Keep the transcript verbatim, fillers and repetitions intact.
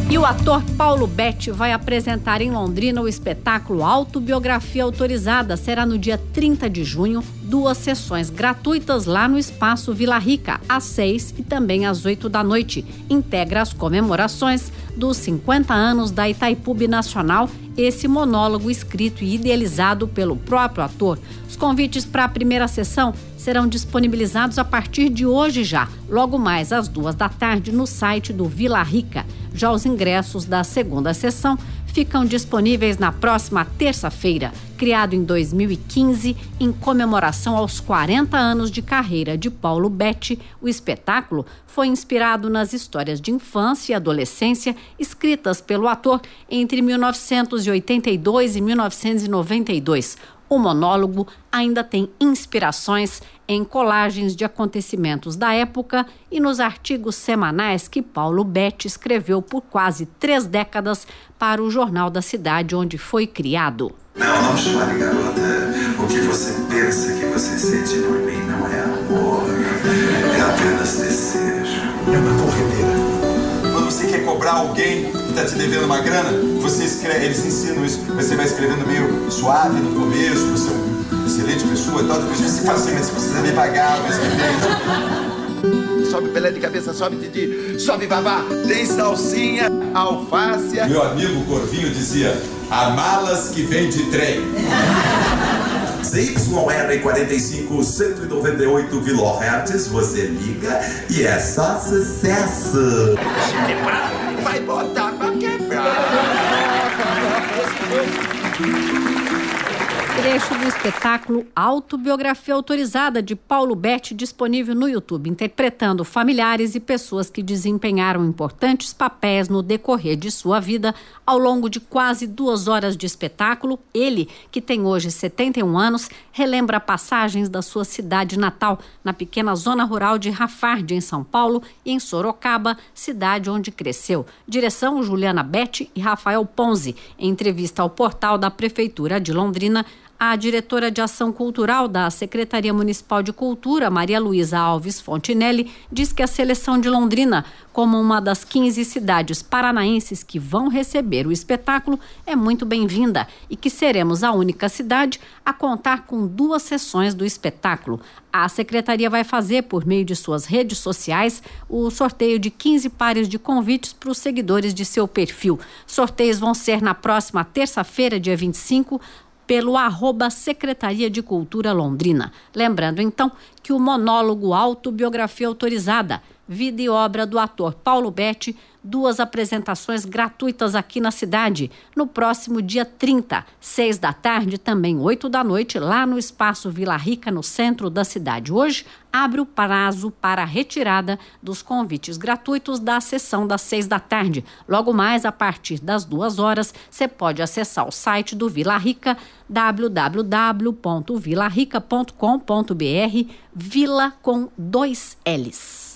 E o ator Paulo Betti vai apresentar em Londrina o espetáculo Autobiografia Autorizada. Será no dia trinta de junho, duas sessões gratuitas lá no Espaço Vila Rica, às seis e também às oito da noite. Integra as comemorações dos cinquenta anos da Itaipu Binacional, esse monólogo escrito e idealizado pelo próprio ator. Os convites para a primeira sessão serão disponibilizados a partir de hoje já, logo mais às duas da tarde, no site do Vila Rica. Já os ingressos da segunda sessão ficam disponíveis na próxima terça-feira. Criado em dois mil e quinze, em comemoração aos quarenta anos de carreira de Paulo Betti, o espetáculo foi inspirado nas histórias de infância e adolescência escritas pelo ator entre mil novecentos e oitenta e dois e mil novecentos e noventa e dois. O monólogo ainda tem inspirações em colagens de acontecimentos da época e nos artigos semanais que Paulo Betti escreveu por quase três décadas para o Jornal da Cidade, onde foi criado. Não, não chore, garota. O que você pensa que você sente por mim não é amor. É apenas desejo. É uma corredeira. Quando você quer cobrar alguém que está te devendo uma grana, você escreve, eles ensinam isso. Você vai escrevendo meio suave no começo, você é uma excelente pessoa e tal. Depois você fala assim, mas você precisa me pagar o mês que vem. Sobe Pelé de cabeça, sobe Didi, sobe Vavá. Tem salsinha, alface. Meu amigo Corvinho dizia, há malas que vem de trem. Z Y R quarenta e cinco, cento e noventa e oito quilohertz, você liga e é só sucesso. Vai botar pra quebrar. Trecho do espetáculo Autobiografia Autorizada de Paulo Betti, disponível no YouTube, interpretando familiares e pessoas que desempenharam importantes papéis no decorrer de sua vida. Ao longo de quase duas horas de espetáculo, ele, que tem hoje setenta e um anos, relembra passagens da sua cidade natal, na pequena zona rural de Rafarde, em São Paulo, e em Sorocaba, cidade onde cresceu. Direção Juliana Betti e Rafael Ponzi. Em entrevista ao portal da Prefeitura de Londrina, a diretora de Ação Cultural da Secretaria Municipal de Cultura, Maria Luísa Alves Fontinelli, diz que a seleção de Londrina, como uma das quinze cidades paranaenses que vão receber o espetáculo, é muito bem-vinda e que seremos a única cidade a contar com duas sessões do espetáculo. A Secretaria vai fazer, por meio de suas redes sociais, o sorteio de quinze pares de convites para os seguidores de seu perfil. Sorteios vão ser na próxima terça-feira, dia vinte e cinco, pelo arroba Secretaria de Cultura Londrina. Lembrando, então, que o monólogo Autobiografia Autorizada, vida e obra do ator Paulo Betti, duas apresentações gratuitas aqui na cidade, no próximo dia trinta, seis da tarde, também oito da noite, lá no Espaço Vila Rica, no centro da cidade. Hoje, abre o prazo para a retirada dos convites gratuitos da sessão das seis da tarde. Logo mais, a partir das duas horas, você pode acessar o site do Vila Rica, w w w ponto vila rica ponto com ponto b r, Vila com dois L's.